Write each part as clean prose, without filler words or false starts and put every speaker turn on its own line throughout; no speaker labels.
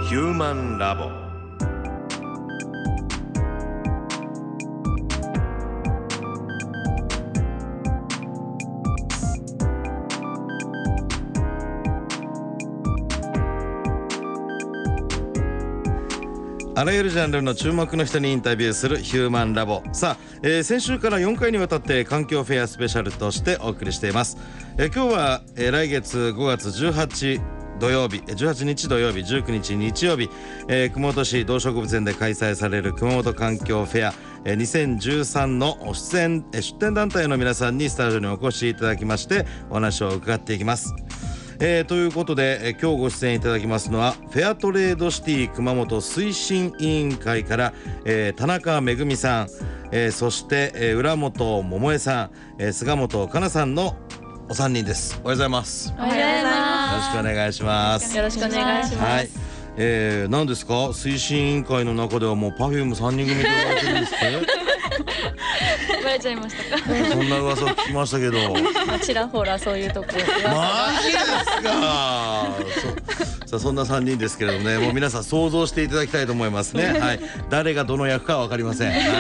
ヒューマンラボ。あらゆるジャンルの注目の人にインタビューするヒューマンラボ。さあ、先週から4回にわたって環境フェアスペシャルとしてお送りしています。今日は、来月5月18土曜日、18日土曜日、19日日曜日、熊本市動植物園で開催される熊本環境フェア、2013の出展団体の皆さんにスタジオにお越しいただきましてお話を伺っていきます。ということで、今日ご出演いただきますのはフェアトレードシティ熊本推進委員会から、田中めぐみさん、そして、浦本桃江さん、菅本香奈さんのお三人です。おはようございます。
おはようございます。
よろしくお願いします。
よろしくお願いします。
はい、何ですか、推進委員会の中ではもう Perfume3 人組と言われてるんですって
バレちゃいましたか
そんな噂を聞きましたけど
ちらほらそういうとこ
マジですかさあ、そんな3人ですけれどもね、もう皆さん想像していただきたいと思いますね。はい、誰がどの役かは分かりません。はい、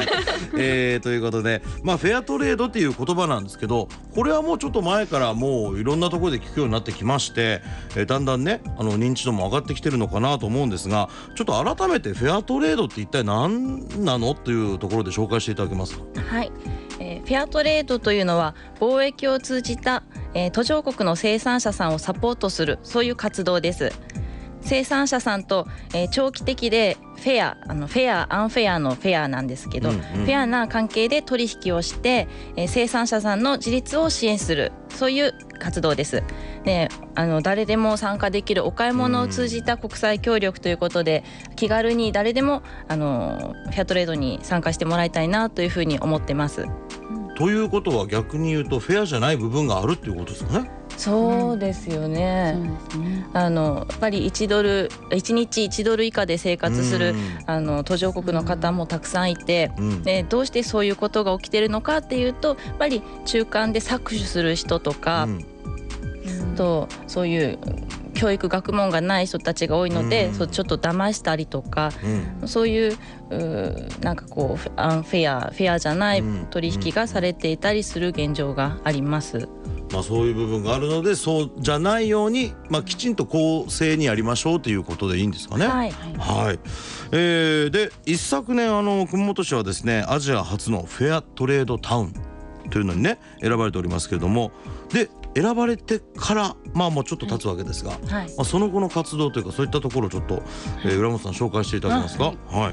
ということで、フェアトレードっていう言葉なんですけど、これはもうちょっと前からもういろんなところで聞くようになってきまして、だんだんね、認知度も上がってきてるのかなと思うんですが、ちょっと改めてフェアトレードって一体何なのっていうところで紹介していただけますか。
はい、フェアトレードというのは貿易を通じた、途上国の生産者さんをサポートする、そういう活動です。生産者さんと、長期的でフェア、アンフェアのフェアなんですけど、フェアな関係で取引をして、生産者さんの自立を支援する、そういう活動です。で、誰でも参加できるお買い物を通じた国際協力ということで、気軽に誰でもフェアトレードに参加してもらいたいなというふうに思ってます。
ということは逆に言うとフェアじゃない部分があるっていうことですかね。
そうですよね。やっぱり1日1ドル以下で生活する途上国の方もたくさんいて、でどうしてそういうことが起きてるのかっていうと、やっぱり中間で搾取する人とか、とそういう教育学問がない人たちが多いので、ちょっと騙したりとか、そういうなんかこうアンフェアじゃない取引がされていたりする現状があります。
そういう部分があるので、そうじゃないように、きちんと公正にやりましょうということでいいんですかね。
はい、
はい。で、一昨年熊本市はですね、アジア初のフェアトレードタウンというのにね選ばれておりますけれども、で選ばれてからもうちょっと経つわけですが、その後の活動というか、そういったところをちょっと、浦本さん紹介していただけますか。はい。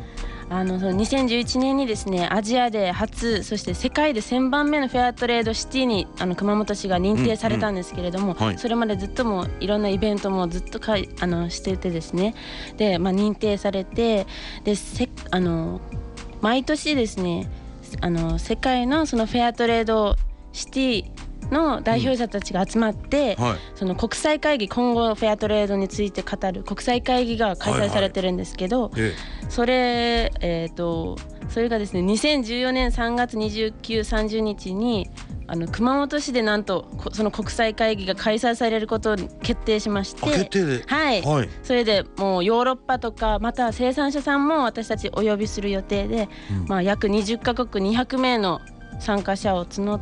2011年にですね、アジアで初、そして世界で1000番目のフェアトレードシティに熊本市が認定されたんですけれども、それまでずっともいろんなイベントもずっとしていてですね、で、認定されて、で毎年ですね、世界のそのフェアトレードシティの代表者たちが集まって、その国際会議、今後フェアトレードについて語る国際会議が開催されてるんですけど、それがですね、2014年3月29、30日に熊本市でなんとその国際会議が開催されることを決定しまして、
決定で、
それでもうヨーロッパとか、また生産者さんも私たちお呼びする予定で、約20カ国200名の参加者を募って、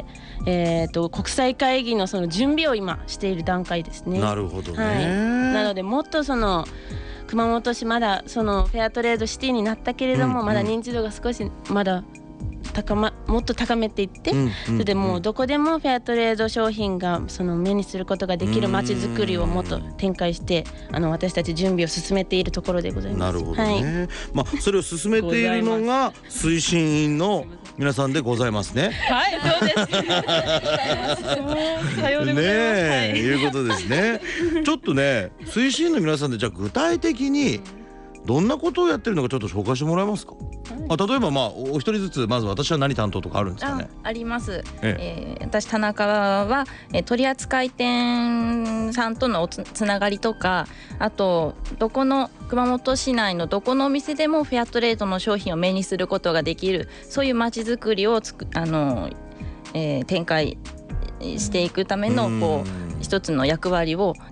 国際会議のその準備を今している段階ですね。
なるほどね。
なのでもっとその熊本市、まだそのフェアトレードシティになったけれども、まだ認知度が少しまだもっと高めていって、それでもうどこでもフェアトレード商品がその目にすることができる街づくりをもっと展開して、私たち準備を進めているところでございます。
なるほどね。それを進めているのが推進員の皆さんでございますね。
はい、そうです。さようでございます。
いうことですね。ちょっとね、推進員の皆さんでじゃあ具体的にどんなことをやってるのかちょっと紹介してもらえますか。例えばお一人ずつ、まず私は何担当とかあるんですかね。
あります。私田中は、取扱店さんとのつながりとか、あとどこの熊本市内のどこのお店でもフェアトレードの商品を目にすることができる、そういう街づくりを展開していくための一つの役割を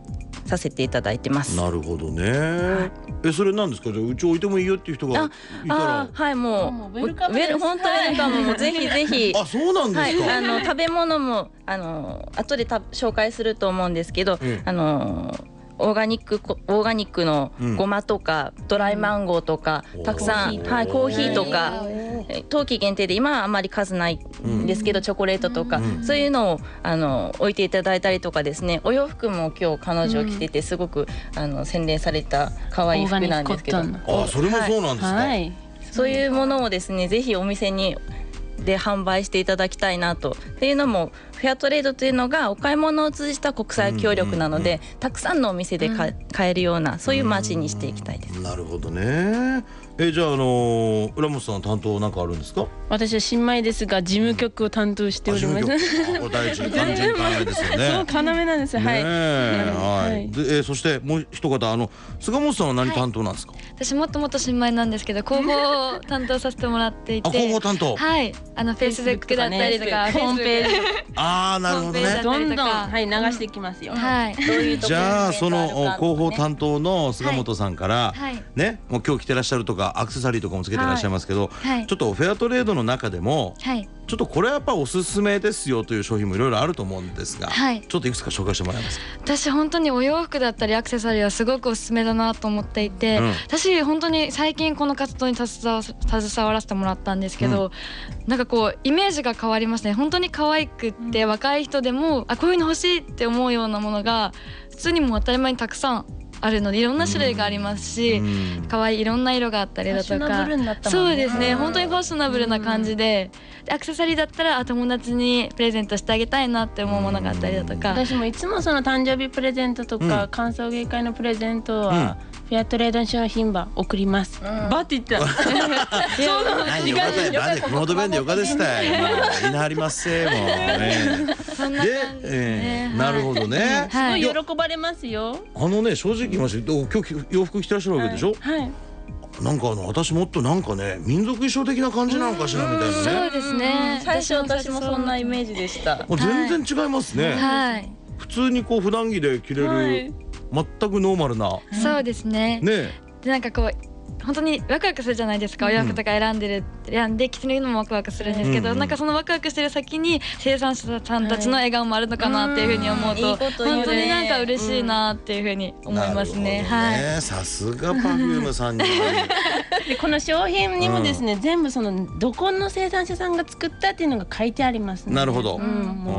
させていただいてます。
なるほどね。それなんですか？じゃあうち置いてもいいよっていう人がいたら。
はい、もう
ウェルカムです。
本当ウェルカムもぜひぜひ。
あ、そうなんですか。
はい、食べ物も後で紹介すると思うんですけど、オーガニックのごまとか、ドライマンゴーとか、たくさん、はい、コーヒーとか、冬季限定で今はあんまり数ないんですけど、チョコレートとか、そういうのを置いていただいたりとかですね。お洋服も今日彼女着ててすごく洗練された可愛い服なんですけど、
それもそうなんですか。はい、
そういうものをですね、ぜひお店で販売していただきたいなと。っていうのもフェアトレードというのがお買い物を通じた国際協力なので、たくさんのお店で買えるようなそういう街にしていきたいです。
なるほどね。じゃあ浦本さん担当なんかあるんですか？
私は新米ですが事務局を担当しております。
これ大事、肝心要ですよね。
そう、要なんですよ。はい。
はい。で、そしてもう一方菅本さんは何担当なんですか？
私もっと広報なんですけど、広報を担当させてもらっていて。
広報担当。
はい。Facebook だったりとか、
ホームページ。
なるほどね。
どんどん流していきますよ。
はい。
じゃあその広報担当の菅本さんからね、もう今日着てらっしゃるとかアクセサリーとかもつけてらっしゃいますけど、ちょっとフェアトレードの中でもちょっとこれはやっぱおすすめですよという商品もいろいろあると思うんですが、ちょっといくつか紹介してもらえますか？
私本当にお洋服だったりアクセサリーはすごくおすすめだなと思っていて、私本当に最近この活動に携わらせてもらったんですけど、なんかこうイメージが変わりますね。本当に可愛くって若い人でもこういうの欲しいって思うようなものが普通にもう当たり前にたくさんあるので、いろんな種類がありますし、可愛いいろんな色があったりだとか、そうですね、本当にファッショナブルな感じで、アクセサリーだったら友達にプレゼントしてあげたいなって思うものがあったりだとか、
私もいつもその誕生日プレゼントとか歓送迎会のプレゼントはフェアトレード商品ば送ります。バって言った。
何よかったよ。熊本弁でよかでしたよ。いなはりますせもうね。で、なるほどね。
すごい喜ばれますよ。
正直言いまして、今日洋服着てらっしゃるわけでしょ。
はい。
なんか私もっとなんかね、民族衣装的な感じなのかしらみたいなね。
そうですね。
最初私もそんなイメージでした。
全然違いますね。
はい。
普通にこう普段着で着れる全くノーマルな。
そうですね。
ね。
でなんかこう本当にワクワクするじゃないですか。お洋服とか選んで着てるのもワクワクするんですけど、なんかそのワクワクしてる先に生産者さんたちの笑顔もあるのかなっていうふうに思うと、本当になんか嬉しいなっていうふうに思いますね。はい。
さすがPerfumeさんに。
でこの商品にもですね、全部そのどこの生産者さんが作ったっていうのが書いてありますね。
なるほど。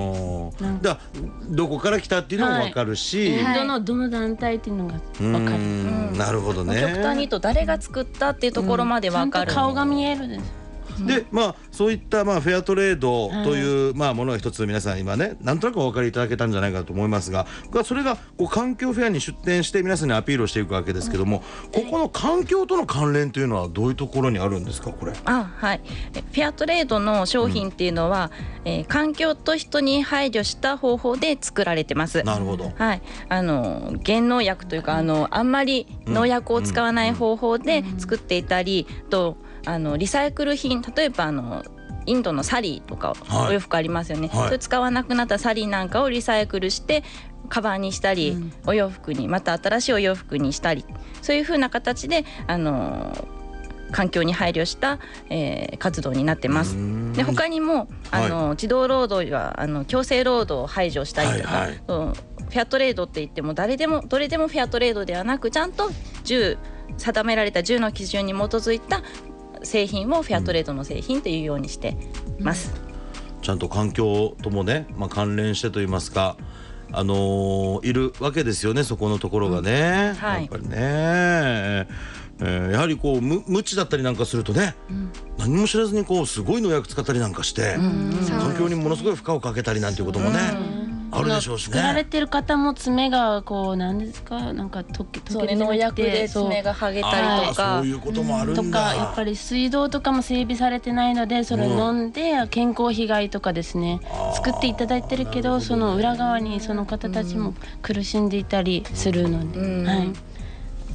どこから来たっていうのも分かるし、
どの団体っていうのが分かる。
なるほどね。
極端に言うと誰が作ったっていうところまで分かる。
顔が見えるです。
でそういったフェアトレードというものが一つ皆さん今ねなんとなくお分かりいただけたんじゃないかと思いますが、それがこう環境フェアに出展して皆さんにアピールをしていくわけですけども、ここの環境との関連というのはどういうところにあるんですか？これ
はい、フェアトレードの商品っていうのは、環境と人に配慮した方法で作られてます。
なるほど。
はい、減農薬というかあんまり農薬を使わない方法で作っていたりと、リサイクル品、例えばインドのサリーとかお洋服ありますよね、それ使わなくなったサリーなんかをリサイクルしてカバンにしたり、お洋服にまた新しいお洋服にしたり、そういう風な形で環境に配慮した、活動になってます。で他にも児童労働や強制労働を排除したりとか、フェアトレードって言ってもどれでもフェアトレードではなく、ちゃんと定められた10の基準に基づいた製品をフェアトレードの製品というようにしてます。
ちゃんと環境ともね、関連してといいますか、いるわけですよね、そこのところがね、やっぱりね。やはりこう無知だったりなんかするとね、何も知らずにこうすごい農薬使ったりなんかして、環境にものすごい負荷をかけたりなんていうこともね、あるでしょうしね。
作られてる方も爪がこう何ですか、なんか溶けて
農薬で爪が剥げたりとか、
そういうこともあるんだ。
とかやっぱり水道とかも整備されてないので、それを飲んで健康被害とかですね、作っていただいてるけど、その裏側にその方たちも苦しんでいたりするので、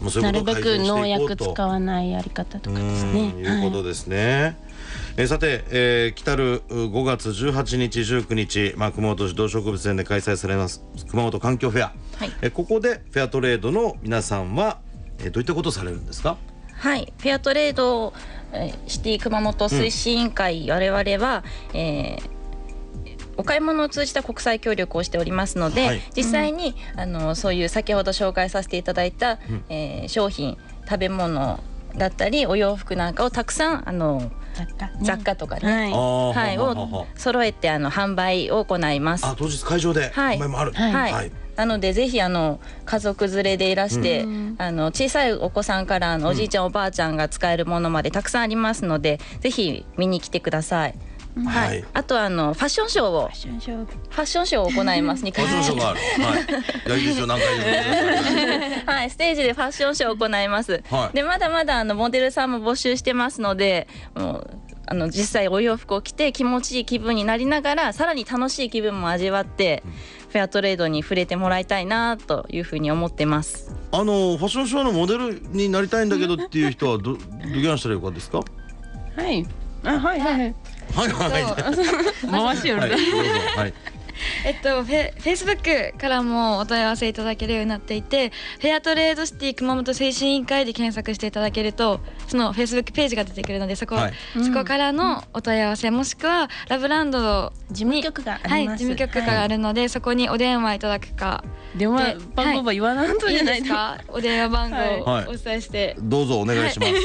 もうそういうことを改善していこうと
なるべく農薬使わないやり方とかですね。
いうことですね。さて、来たる5月18日19日、熊本市動植物園で開催されます熊本環境フェア、はい、ここでフェアトレードの皆さんは、どういったことをされるんですか？
はい、フェアトレードシティ熊本推進委員会、我々は、お買い物を通じた国際協力をしておりますので、はい、実際に、そういう先ほど紹介させていただいた、商品、食べ物だったりお洋服なんかをたくさん雑貨とかね、はい、を揃えて販売を行います。
当日会場で販売もある。
はいなのでぜひ家族連れでいらして、小さいお子さんからおじいちゃんおばあちゃんが使えるものまでたくさんありますので、ぜひ見に来てください。はい、あとファッションショーを行います。2回
ファッションショーがある。はい。いいですよ、何回でも。
はい、ステージでファッションショーを行います。でまだまだモデルさんも募集してますので、もう実際お洋服を着て気持ちいい気分になりながら、さらに楽しい気分も味わって、フェアトレードに触れてもらいたいなというふうに思ってます。
ファッションショーのモデルになりたいんだけどっていう人はどぎゃんしたらよかですか？
はい。はいはい。
回しよる。
はい。
Facebook からもお問い合わせいただけるようになっていて、フェアトレードシティ熊本推進委員会で検索していただけるとその Facebook ページが出てくるので、そこからのお問い合わせ、もしくはラブランド
事務局があります。
事務局があるので、そこにお電話いただくか。
電話番号は言わないとじゃない
ですか？お電話番号をお伝えして、
どうぞお願いします。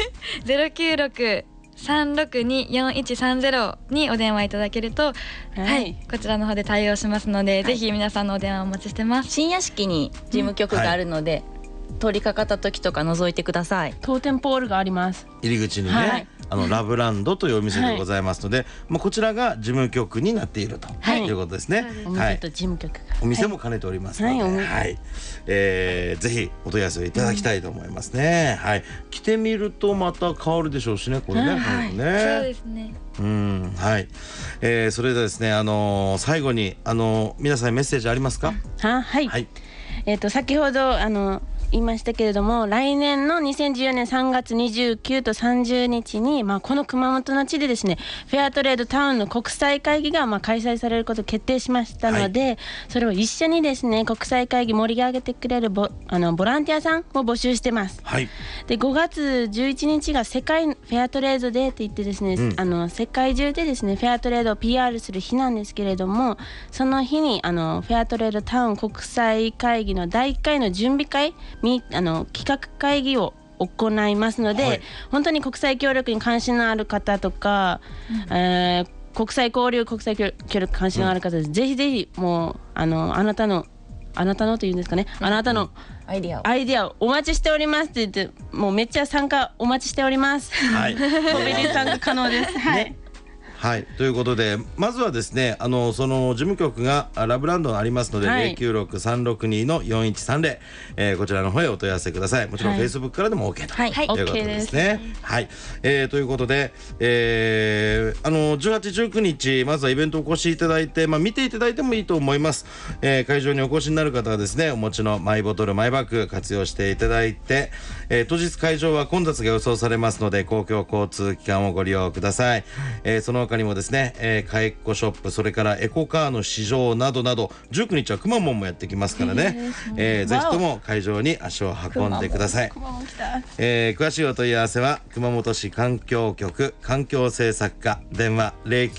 096-362-4130にお電話いただけると、こちらの方で対応しますので、ぜひ皆さんのお電話お待ちしてます。
新屋敷に事務局があるので、通りかかった時とか覗いてください。
当店ポールがあります。
入り口にね、ラブランドというお店でございますので、こちらが事務局になっているということですね。
お店と事務局が、
お店も兼ねておりますので、ぜひお問い合わせいただきたいと思いますね。はい。着てみるとまた変わるでしょうしね、これね。
そうですね。
はい。それではですね、最後に皆さんメッセージありますか？
はい。先ほど言いましたけれども、来年の2014年3月29と30日に、この熊本の地でですね、フェアトレードタウンの国際会議が開催されることを決定しましたので、それを一緒にですね、国際会議盛り上げてくれるボランティアさんを募集してます。で5月11日が世界フェアトレードデーといってですね、世界中でですねフェアトレードを PR する日なんですけれども、その日にフェアトレードタウン国際会議の第1回の準備会企画会議を行いますので、本当に国際協力に関心のある方とか、国際交流国際協力関心のある方です。ぜひぜひもうあなたのというんですかね、あなたのアイディアをお待ちしておりますって言って、もうめっちゃ参加お待ちしております。はい。モビリ参加可能です。はい。
はい、ということでまずはですね、その事務局がラブランドありますので、096-362-4130、こちらの方へお問い合わせください。もちろん Facebook からでも OK ということですね。はい、ということで、18、19日まずはイベントお越しいただいて、見ていただいてもいいと思います。会場にお越しになる方はですね、お持ちのマイボトルマイバッグ活用していただいて、当日会場は混雑が予想されますので公共交通機関をご利用ください。その他にもですね、買いっこショップ、それからエコカーの市場などなど、19日はくまモンもやってきますからね、ぜひとも会場に足を運んでください。詳しいお問い合わせは熊本市環境局環境政策課、電話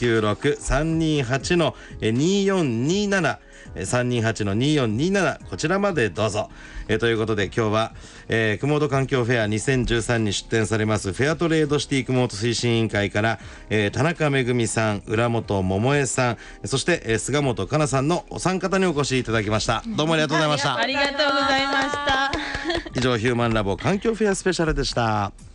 096-328-2427 328-2427 こちらまでどうぞ。ということで今日は、熊本環境フェア2013に出展されますフェアトレードシティ熊本推進委員会から、田中めぐみさん、浦本桃江さん、そして、菅本香奈さんのお三方にお越しいただきました。どうもありがとうございました。
ありがとうございました。
以上ヒューマンラボ環境フェアスペシャルでした。